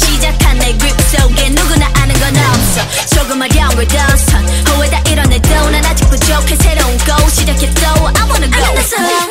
시작한 내 grip 속에 누구나 아는 건 없어. 조금 어려운 redemption 후회다 이뤄내도 난 아직 부족해. 새로운 go 시작해 또 I wanna go.